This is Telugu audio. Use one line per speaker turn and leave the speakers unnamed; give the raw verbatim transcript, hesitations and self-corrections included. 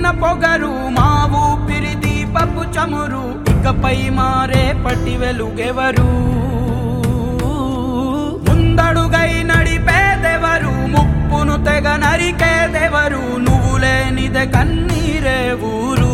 పుట్టిన పొగరు మా ఊపిరి దీపపు చమురు ఇకపై మారే పటి వెలుగెవరు ముందడుగై నడిపేదెవరు ముప్పును తెగ నరికేదెవరు నువ్వు లేనిదే కన్నీరే ఊరు